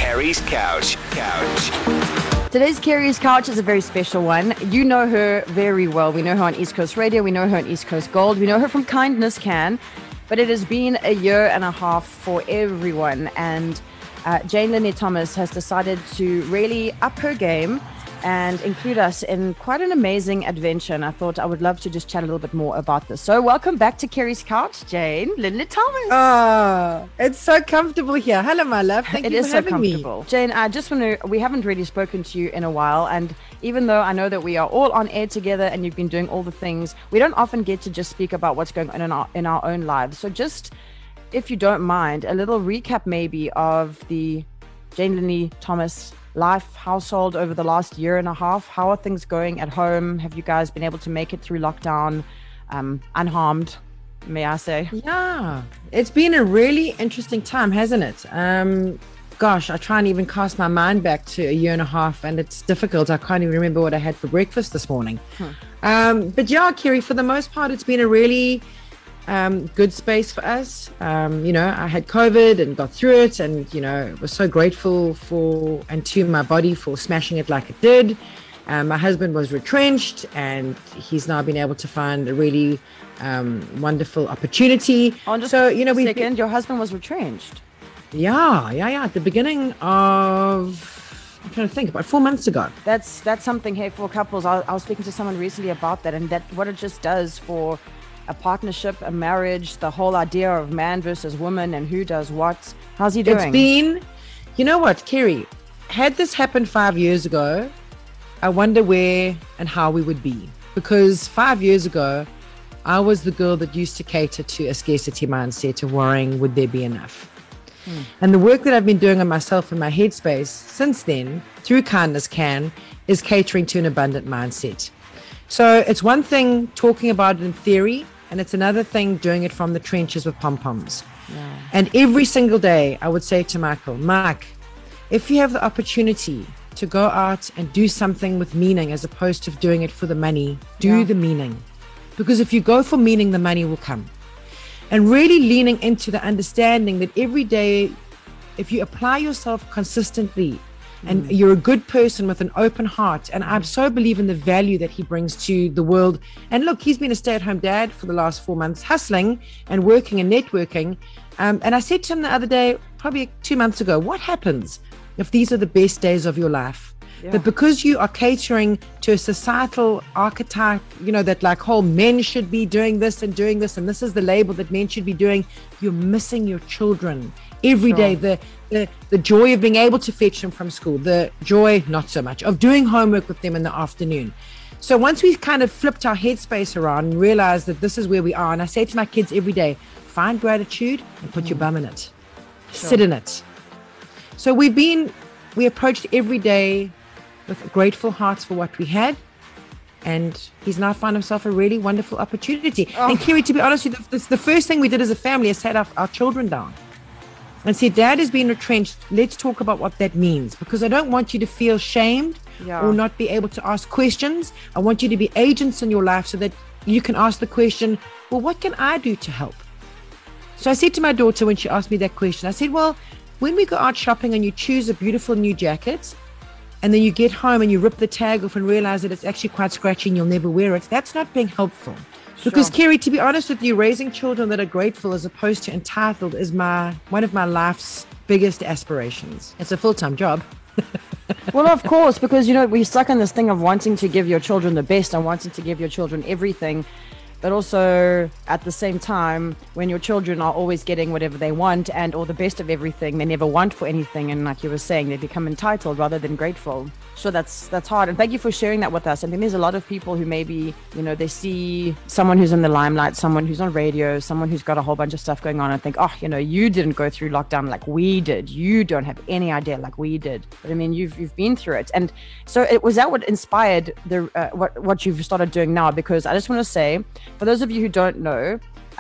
Carrie's Couch. Today's Carrie's Couch is a very special one. You know her very well. We know her on East Coast Radio. We know her on East Coast Gold. We know her from Kindness Can. But it has been a year and a half for everyone. And Jane Lynette Thomas has decided to really up her game and include us in quite an amazing adventure. And I thought I would love to just chat a little bit more about this. So welcome back to Carrie's Couch, Jane Lynette Thomas. Oh, it's so comfortable here. Hello, my love. Thank you for having me. Jane, I just want to, we haven't really spoken to you in a while. And even though I know that we are all on air together and you've been doing all the things, we don't often get to just speak about what's going on in our own lives. So just, if you don't mind, a little recap maybe of the Jane Lynette Thomas life household over the last year and a half. How are things going at home? Have you guys been able to make it through lockdown unharmed, may I say? Yeah, it's been a really interesting time, hasn't it? Gosh, I try and even cast my mind back to a year and a half, and it's difficult. I can't even remember what I had for breakfast this morning. But yeah, Carrie, for the most part, it's been a really good space for us. I had COVID and got through it, and was so grateful to my body for smashing it like it did. My husband was retrenched, and he's now been able to find a really wonderful opportunity. Your husband was retrenched. Yeah. At the beginning of, I'm trying to think, about 4 months ago. That's something. Hey, for couples, I was speaking to someone recently about that, and that what it just does for a partnership, a marriage, the whole idea of man versus woman and who does what. How's he doing? It's been, you know what, Carrie, had this happened 5 years ago, I wonder where and how we would be. Because 5 years ago, I was the girl that used to cater to a scarcity mindset of worrying, would there be enough? And the work that I've been doing on myself and my headspace since then, through Kindness Can, is catering to an abundant mindset. So it's one thing talking about it in theory, and it's another thing doing it from the trenches with pom-poms. Yeah. And every single day I would say to Michael, Mike, if you have the opportunity to go out and do something with meaning as opposed to doing it for the money, do the meaning. Because if you go for meaning, the money will come. And really leaning into the understanding that every day, if you apply yourself consistently, and you're a good person with an open heart. And I so believe in the value that he brings to the world. And look, he's been a stay-at-home dad for the last 4 months, hustling and working and networking. And I said to him the other day, probably 2 months ago, what happens if these are the best days of your life? Yeah. But because you are catering to a societal archetype, that like whole men should be doing this, and this is the label that men should be doing, you're missing your children every day. The joy of being able to fetch them from school, the joy, not so much, of doing homework with them in the afternoon. So once we've kind of flipped our headspace around and realized that this is where we are, and I say to my kids every day, find gratitude and put your bum in it. Sit in it. So we approached every day with grateful hearts for what we had, and he's now found himself a really wonderful opportunity. And Carrie, to be honest with you, the first thing we did as a family is sat our children down and said, Dad has been retrenched. Let's talk about what that means, because I don't want you to feel shamed or not be able to ask questions. I want you to be agents in your life so that you can ask the question, well, what can I do to help? So I said to my daughter when she asked me that question, I said, well, when we go out shopping and you choose a beautiful new jacket, and then you get home and you rip the tag off and realize that it's actually quite scratchy and you'll never wear it, that's not being helpful. Because Carrie, to be honest with you, raising children that are grateful as opposed to entitled is one of my life's biggest aspirations. It's a full-time job. Well, of course, because, we're stuck in this thing of wanting to give your children the best and wanting to give your children everything. But also at the same time, when your children are always getting whatever they want or the best of everything, they never want for anything. And like you were saying, they become entitled rather than grateful. So that's hard. And thank you for sharing that with us. I think there's a lot of people who maybe, they see someone who's in the limelight, someone who's on radio, someone who's got a whole bunch of stuff going on and think, you didn't go through lockdown like we did. You don't have any idea like we did. But I mean, you've been through it. And so was that what inspired what you've started doing now? Because I just want to say, for those of you who don't know,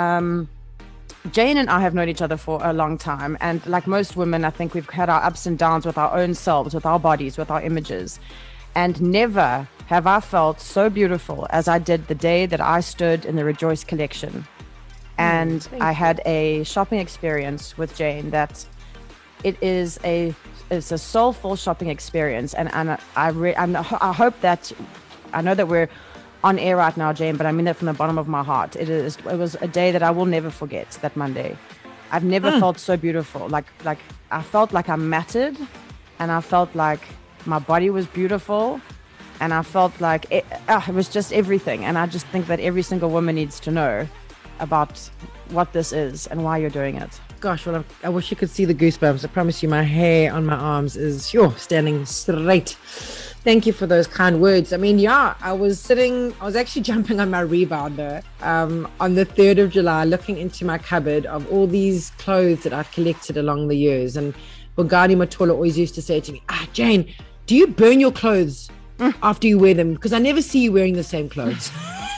Jane and I have known each other for a long time. And like most women, I think we've had our ups and downs with our own selves, with our bodies, with our images. And never have I felt so beautiful as I did the day that I stood in the Rejoice collection. And I had a shopping experience with Jane that it's a soulful shopping experience, and I hope that I know that we're on air right now, Jane, but I mean that from the bottom of my heart. It was a day that I will never forget. That Monday, I've never felt so beautiful. Like I felt like I mattered, and I felt like my body was beautiful, and I felt like it was just everything. And I just think that every single woman needs to know about what this is and why you're doing it. Gosh, well, I wish you could see the goosebumps. I promise you, my hair on my arms is standing straight. Thank you for those kind words. I mean, yeah, I was actually jumping on my rebounder on the 3rd of July, looking into my cupboard of all these clothes that I've collected along the years. And Bongani Matola always used to say to me, Jane, do you burn your clothes after you wear them? Because I never see you wearing the same clothes.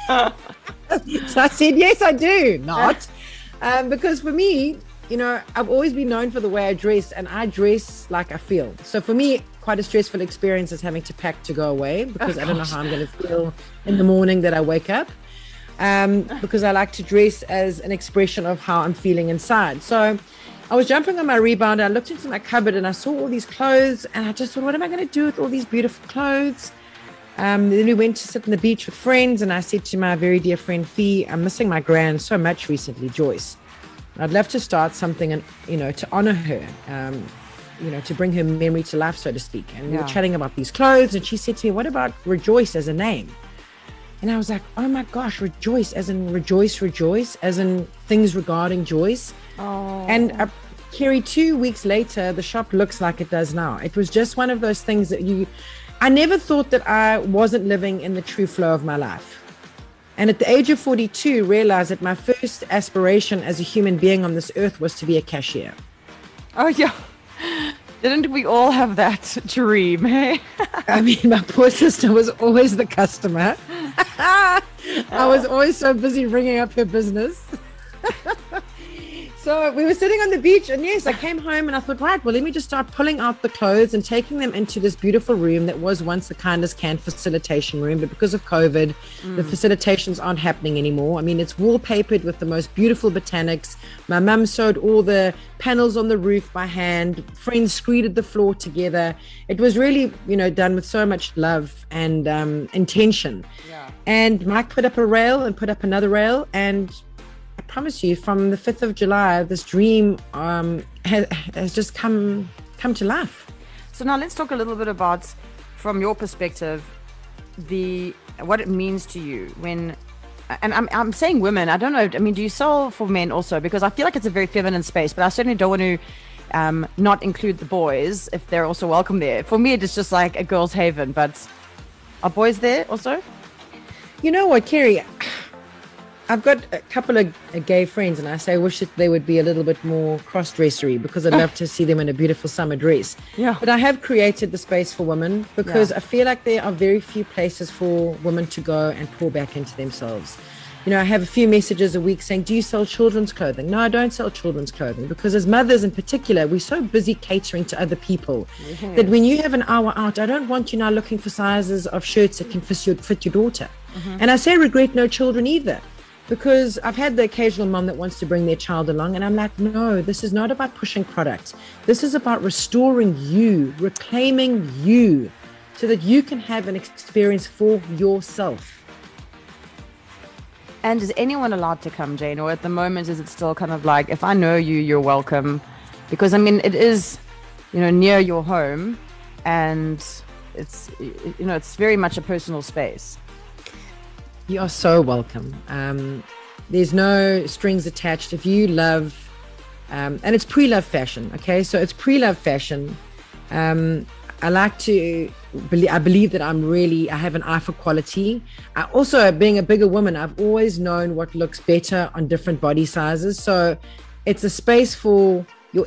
So I said, yes, I do. Not. Because for me, I've always been known for the way I dress, and I dress like I feel. So for me, quite a stressful experience is having to pack to go away, because I don't know how I'm going to feel in the morning that I wake up. Because I like to dress as an expression of how I'm feeling inside. So I was jumping on my rebounder. I looked into my cupboard and I saw all these clothes, and I just thought, what am I going to do with all these beautiful clothes? Then we went to sit on the beach with friends, and I said to my very dear friend Fee, I'm missing my gran so much recently, Joyce. I'd love to start something, and to honor her, to bring her memory to life, so to speak. And we were chatting about these clothes, and she said to me, what about Rejoice as a name? And I was like, oh my gosh, Rejoice, as in rejoice, as in things regarding Joyce. Oh. And Kerry, 2 weeks later, the shop looks like it does now. It was just one of those things that I never thought that I wasn't living in the true flow of my life. And at the age of 42, realized that my first aspiration as a human being on this earth was to be a cashier. Oh, yeah. Didn't we all have that dream, hey? I mean, my poor sister was always the customer. I was always so busy ringing up her business. So we were sitting on the beach, and yes, I came home and I thought, right, well, let me just start pulling out the clothes and taking them into this beautiful room that was once the Kindness Can facilitation room. But because of COVID, the facilitations aren't happening anymore. I mean, it's wallpapered with the most beautiful botanics. My mum sewed all the panels on the roof by hand. Friends screeded the floor together. It was really, done with so much love and intention. Yeah. And Mike put up a rail and put up another rail, and I promise you, from the 5th of July, this dream has just come to life. So now let's talk a little bit about, from your perspective, what it means to you when, and I'm saying women, I don't know, I mean, do you sell for men also? Because I feel like it's a very feminine space, but I certainly don't want to not include the boys if they're also welcome there. For me, it's just like a girl's haven, but are boys there also? You know what, Kerry? I've got a couple of gay friends, and I say I wish that they would be a little bit more cross-dressery, because I'd love to see them in a beautiful summer dress. Yeah. But I have created the space for women, because I feel like there are very few places for women to go and pour back into themselves. I have a few messages a week saying, do you sell children's clothing? No, I don't sell children's clothing, because as mothers in particular, we're so busy catering to other people that when you have an hour out, I don't want you now looking for sizes of shirts that can fit your daughter. And I say regret no children either. Because I've had the occasional mom that wants to bring their child along, and I'm like, no, this is not about pushing product. This is about restoring you, reclaiming you, so that you can have an experience for yourself. And is anyone allowed to come, Jane? Or at the moment, is it still kind of like, if I know you, you're welcome? Because, I mean, it is, near your home, and it's, it's very much a personal space. You are so welcome. There's no strings attached. If you love, and it's pre-love fashion, okay? So it's pre-love fashion. I believe that I have an eye for quality. I also, being a bigger woman, I've always known what looks better on different body sizes. So it's a space for your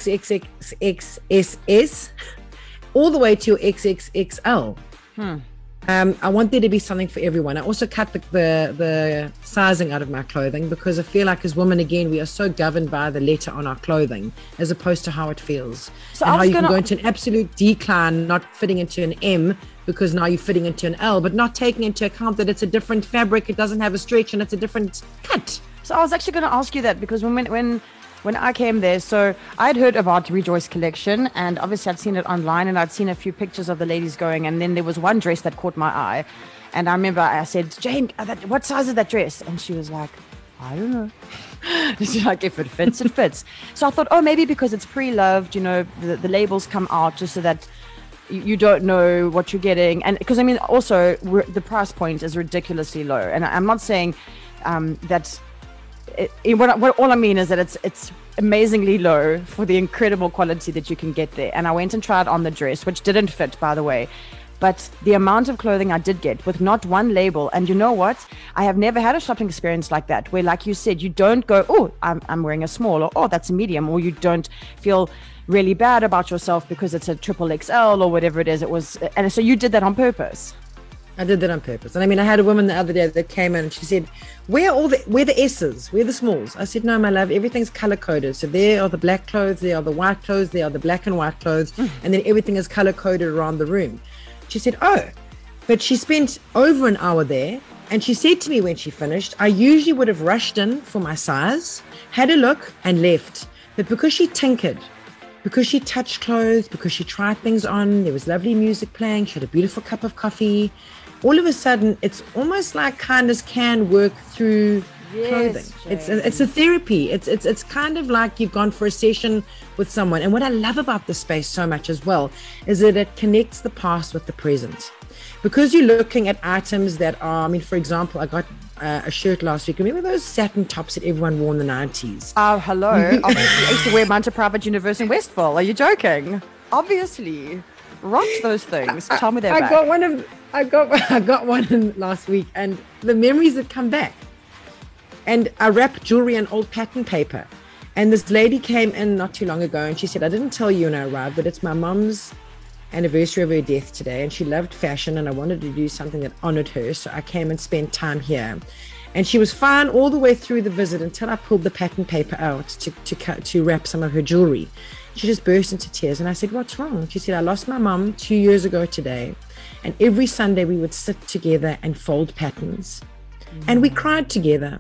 XXXXXS all the way to your XXXL. I want there to be something for everyone. I also cut the sizing out of my clothing, because I feel like as women, again, we are so governed by the letter on our clothing as opposed to how it feels. So and how you can go into an absolute decline, not fitting into an M because now you're fitting into an L, but not taking into account that it's a different fabric, it doesn't have a stretch, and it's a different cut. So I was actually going to ask you that, because when when I came there, so I'd heard about Rejoice Collection, and obviously I'd seen it online, and I'd seen a few pictures of the ladies going, and then there was one dress that caught my eye, and I remember I said, Jane, what size is that dress? And she was like, I don't know. She's like, if it fits, it fits. So I thought, oh, maybe because it's pre-loved, the labels come out just so that you don't know what you're getting. And because, I mean, also the price point is ridiculously low. And I'm not saying that what all I mean is that it's amazingly low for the incredible quality that you can get there. And I went and tried on the dress, which didn't fit, by the way. But the amount of clothing I did get with not one label, and you know what? I have never had a shopping experience like that, where, like you said, you don't go, oh, I'm wearing a small, or oh, that's a medium, or you don't feel really bad about yourself because it's a triple XL or whatever it is. And so you did that on purpose. I did that on purpose. And I mean, I had a woman the other day that came in and she said, where are the S's? Where are the smalls? I said, no, my love, everything's color coded. So there are the black clothes, there are the white clothes, there are the black and white clothes, and then everything is color coded around the room. She said, oh, but she spent over an hour there. And she said to me when she finished, I usually would have rushed in for my size, had a look and left. But because she tinkered, because she touched clothes, because she tried things on, there was lovely music playing, she had a beautiful cup of coffee. All of a sudden, it's almost like kindness can work through clothing. It's a therapy. It's kind of like you've gone for a session with someone. And what I love about this space so much as well is that it connects the past with the present. Because you're looking at items that are, I mean, for example, I got a shirt last week. Remember those satin tops that everyone wore in the 90s? Oh, hello. Obviously, I used to wear mine to Private University in Westville. Are you joking? Obviously. Rocked those things. Tell me they're back. I got one in last week, and the memories that come back. And I wrapped jewelry in old pattern paper. And this lady came in not too long ago, and she said, I didn't tell you when I arrived, but it's my mom's anniversary of her death today, and she loved fashion, and I wanted to do something that honored her, so I came and spent time here. And she was fine all the way through the visit until I pulled the pattern paper out to wrap some of her jewelry. She just burst into tears, and I said, what's wrong? She said, I lost my mom 2 years ago today, and every Sunday we would sit together and fold patterns, and we cried together.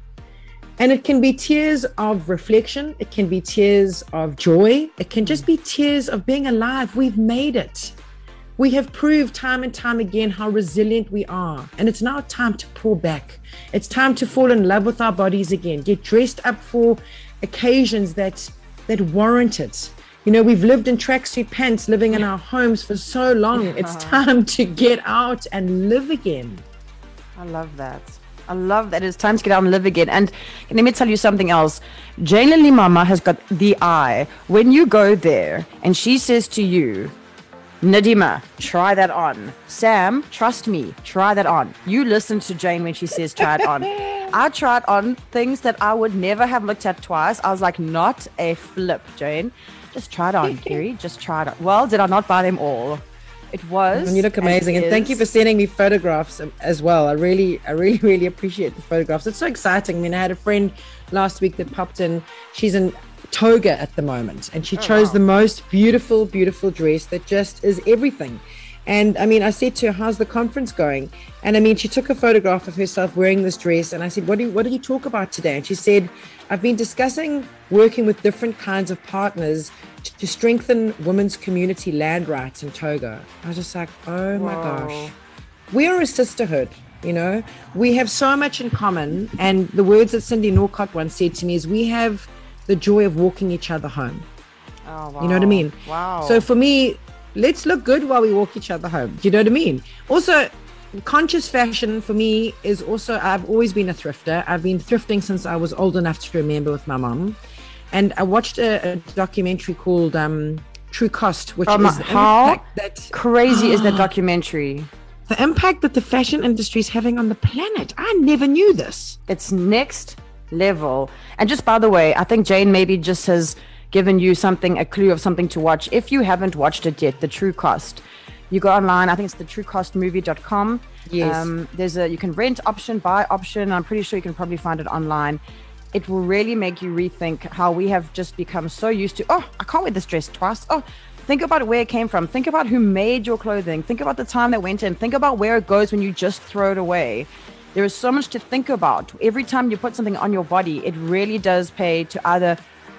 And it can be tears of reflection. It can be tears of joy. It can just be tears of being alive. We've made it. We have proved time and time again how resilient we are. And it's now time to pull back. It's time to fall in love with our bodies again. Get dressed up for occasions that warrant it. You know, we've lived in tracksuit pants, living in our homes for so long. It's time to get out and live again. I love that. I love that. It's time to get out and live again. And let me tell you something else. Jane Lily Mama has got the eye. When you go there and she says to you, Nadima, try that on. Sam, trust me, try that on. You listen to Jane when she says try it on. I tried on things that I would never have looked at twice. I was like, not a flip, Jane. Just try it on, Kerry. Just try it on. Well, did I not buy them all? It was. And you look amazing. And thank you for sending me photographs as well. I really appreciate the photographs. It's so exciting. I mean, I had a friend last week that popped in. She's in Toga at the moment, and she chose the most beautiful dress that just is everything. And I mean, I said to her, how's the conference going? And I mean, she took a photograph of herself wearing this dress, and I said, what did you talk about today? And she said, I've been discussing working with different kinds of partners to strengthen women's community land rights in Togo. I was just like, oh my gosh. We are a sisterhood, you know. We have so much in common. And the words that Cindy Norcott once said to me is, we have the joy of walking each other home. Oh, wow. You know what I mean? Wow. So for me, let's look good while we walk each other home. Do you know what I mean? Also, conscious fashion for me is also, I've always been a thrifter. I've been thrifting since I was old enough to remember with my mom. And I watched a documentary called True Cost, which is how crazy is that documentary? The impact that the fashion industry is having on the planet. I never knew this. It's next level. And just by the way, I think Jane maybe just has given you a clue of something to watch. If you haven't watched it yet, The True Cost. You go online, I think it's thetruecostmovie.com. Yes. You can rent option, buy option. I'm pretty sure you can probably find it online. It will really make you rethink how we have just become so used to, oh, I can't wear this dress twice. Oh, think about where it came from. Think about who made your clothing. Think about the time that went in. Think about where it goes when you just throw it away. There is so much to think about. Every time you put something on your body, it really does pay to either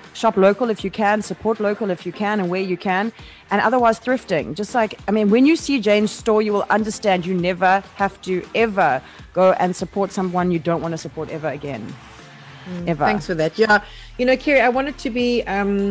shop local if you can, support local if you can and where you can, and otherwise thrifting. Just like, I mean, when you see Jane's store, you will understand you never have to ever go and support someone you don't want to support ever again. Ever. Thanks for that. Yeah. You know, Kerry, I want it to be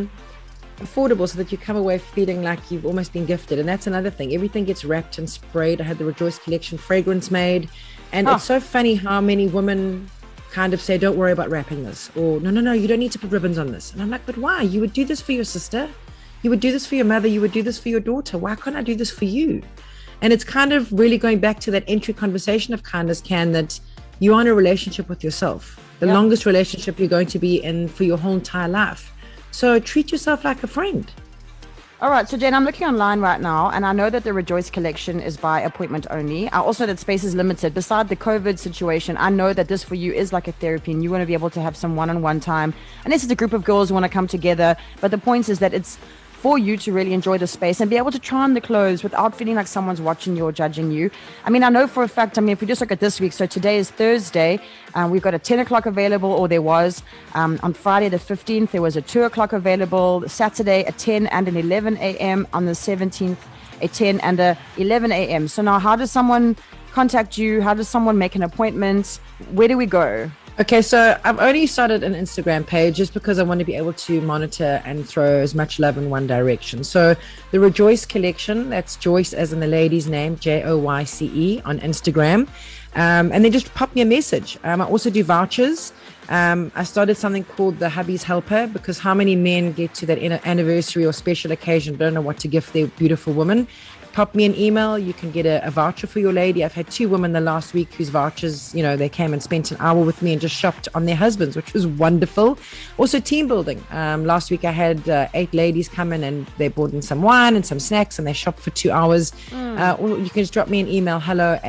affordable so that you come away feeling like you've almost been gifted. And that's another thing. Everything gets wrapped and sprayed. I had the Rejoice collection fragrance made. And it's so funny how many women kind of say, don't worry about wrapping this. Or, no, you don't need to put ribbons on this. And I'm like, but why? You would do this for your sister. You would do this for your mother. You would do this for your daughter. Why can't I do this for you? And it's kind of really going back to that entry conversation of Kindness Can, that you're in a relationship with yourself. The longest relationship you're going to be in for your whole entire life. So treat yourself like a friend. All right. So, Jane, I'm looking online right now, and I know that the Rejoice collection is by appointment only. I also know that space is limited. Beside the COVID situation, I know that this for you is like a therapy, and you want to be able to have some one-on-one time. Unless it's a group of girls who want to come together. But the point is that it's for you to really enjoy the space and be able to try on the clothes without feeling like someone's watching you or judging you. I mean, I know for a fact, I mean, if we just look at this week, so today is Thursday, we've got a 10 o'clock available, or there was. On Friday the 15th, there was a 2 o'clock available. Saturday, a 10 and an 11 a.m. On the 17th, a 10 and a 11 a.m. So now how does someone contact you? How does someone make an appointment? Where do we go? Okay, so I've only started an Instagram page just because I want to be able to monitor and throw as much love in one direction. So the Rejoice collection, that's Joyce as in the lady's name, Joyce on Instagram. And then just pop me a message. I also do vouchers. I started something called the Hubby's Helper, because how many men get to that anniversary or special occasion, don't know what to gift their beautiful woman. Pop me an email. You can get a voucher for your lady. I've had 2 women the last week whose vouchers, you know, they came and spent an hour with me and just shopped on their husbands, which was wonderful. Also team building. Last week I had 8 ladies come in and they bought in some wine and some snacks and they shopped for 2 hours. Or you can just drop me an email,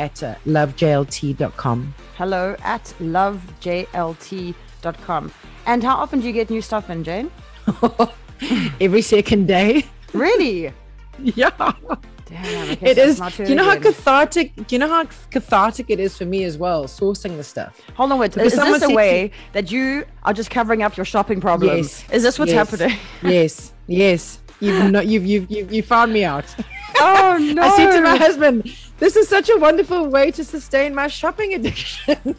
hello@lovejlt.com. hello@lovejlt.com. And how often do you get new stuff in, Jane? Every second day. Really? Yeah. Damn, it is. You know how cathartic it is for me as well, sourcing the stuff. Hold on, wait. Is this a way that you are just covering up your shopping problems? Yes. Is this what's happening? Yes. You found me out. Oh no! I said to my husband, "This is such a wonderful way to sustain my shopping addiction."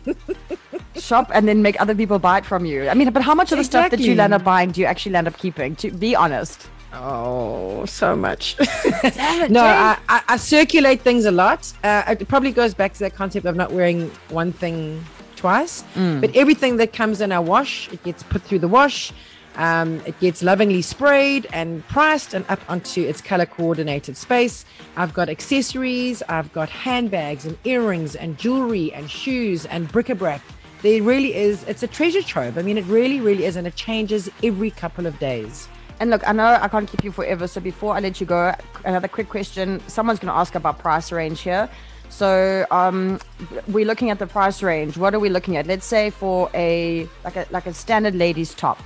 Shop and then make other people buy it from you. I mean, but how much of the stuff that you land up buying do you actually land up keeping? To be honest. Oh, so much. Damn it, no, Jane. I circulate things a lot. It probably goes back to that concept of not wearing one thing twice. But everything that comes in, I wash. It gets put through the wash. It gets lovingly sprayed and priced and up onto its color coordinated space. I've got accessories. I've got handbags and earrings and jewelry and shoes and bric-a-brac. There really is. It's a treasure trove. I mean, it really, really is. And it changes every couple of days. And look, I know I can't keep you forever. So before I let you go, another quick question. Someone's going to ask about price range here. So we're looking at the price range. What are we looking at? Let's say for a standard ladies top.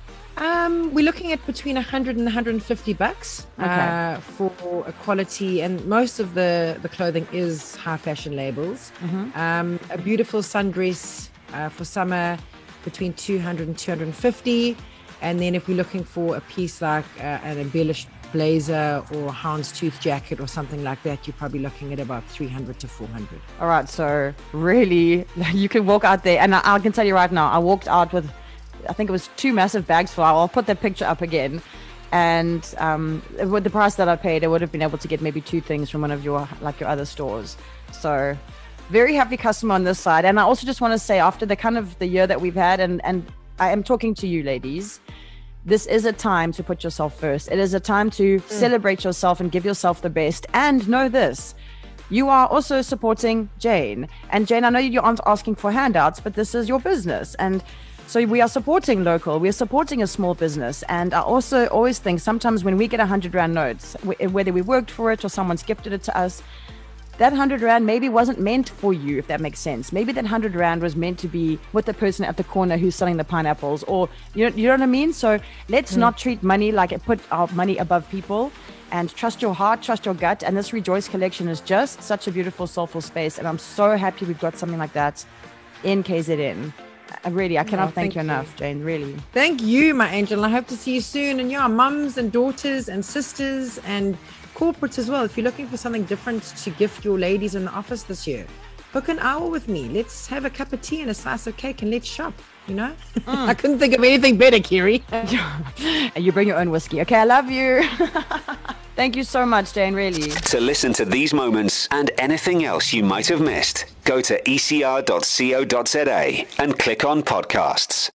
We're looking at between 100 and 150 bucks for a quality, and most of the clothing is high fashion labels. A beautiful sundress for summer between 200 and 250. And then if we're looking for a piece like an embellished blazer or houndstooth jacket or something like that, you're probably looking at about 300 to 400. All right. So really, you can walk out there. And I can tell you right now, I walked out with, I think it was 2 massive bags full. I'll put that picture up again. And with the price that I paid, I would have been able to get maybe 2 things from one of your other stores. So very happy customer on this side. And I also just want to say, after the kind of the year that we've had, and I am talking to you ladies, this is a time to put yourself first. It is a time to celebrate yourself and give yourself the best. And know this, you are also supporting Jane. And Jane, I know you aren't asking for handouts, but this is your business. And so we are supporting local. We are supporting a small business. And I also always think sometimes when we get 100 Rand notes, whether we worked for it or someone's gifted it to us, that 100 Rand maybe wasn't meant for you, if that makes sense. Maybe that 100 Rand was meant to be with the person at the corner who's selling the pineapples, or you know what I mean? So let's not treat money like put our money above people, and trust your heart, trust your gut. And this Rejoice collection is just such a beautiful, soulful space. And I'm so happy we've got something like that in KZN. I cannot thank you you enough, Jane, really. Thank you, my angel. I hope to see you soon. And yeah, mums and daughters and sisters and corporates as well. If you're looking for something different to gift your ladies in the office this year, book an hour with me. Let's have a cup of tea and a slice of cake and let's shop, you know? I couldn't think of anything better, Kiri. And you bring your own whiskey. Okay, I love you. Thank you so much, Jane, really. To listen to these moments and anything else you might have missed, go to ecr.co.za and click on podcasts.